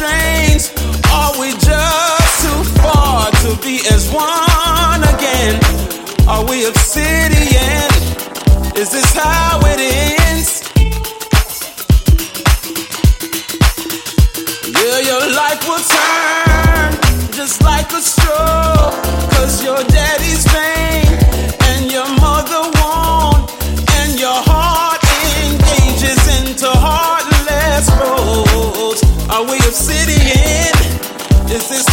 strange? Are we just too far to be as one again? Are we obsidian? Is this how it ends? Yeah, your life will turn just like a straw, 'cause your daddy's vain and your mother won't, and your heart engages into heartless roads. Are we obsidian? Is this